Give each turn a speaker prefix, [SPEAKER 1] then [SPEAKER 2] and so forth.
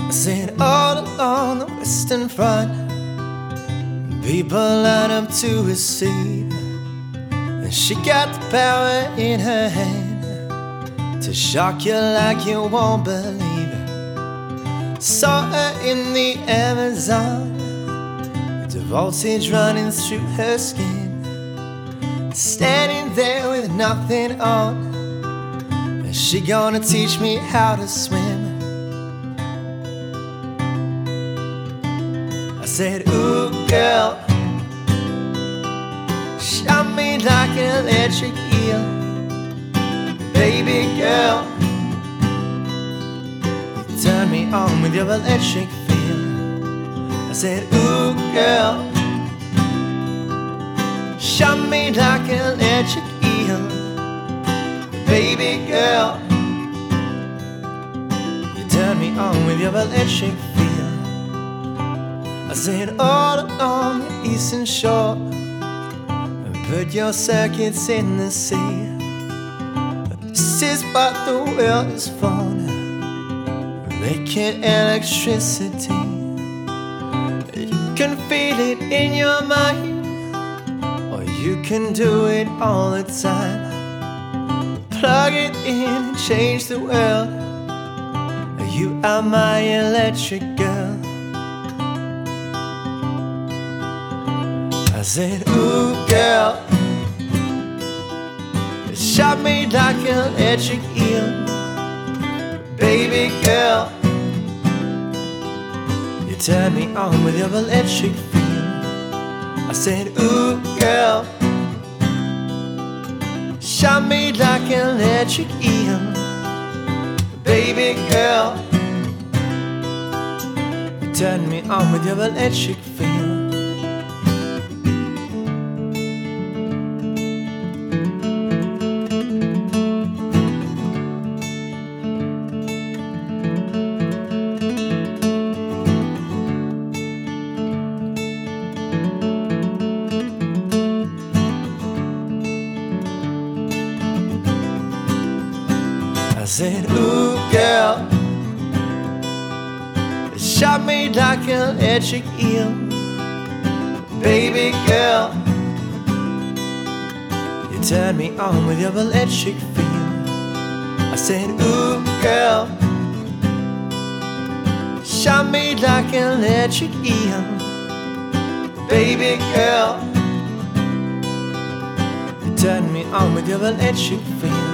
[SPEAKER 1] I said all along the Western Front, people line up to receive, and she got the power in her hand to shock you like you won't believe it. Saw her in the Amazon, with the voltage running through her skin, standing there with nothing on. Is she gonna teach me how to swim? I said, ooh, girl, shot me like an electric eel. Baby girl, you turn me on with your electric feel. I said, ooh, girl, shot me like an electric eel. Baby girl, you turn me on with your electric feel. I said all along the eastern shore, put your circuits in the sea. This is what the world is for now, making electricity. You can feel it in your mind, or you can do it all the time. Plug it in and change the world. You are my electric girl. I said, ooh, girl, it shot me like an electric eel. Baby girl, you turn me on with your electric feel. I said, ooh, girl, shot me like an electric eel. Baby girl, you turn me on with your electric feel. I said, ooh, girl, it shot me like an electric eel. Baby girl, you turn me on with your electric feel. I said, ooh, girl, shot me like an electric eel. Baby girl, you turn me on with your electric feel.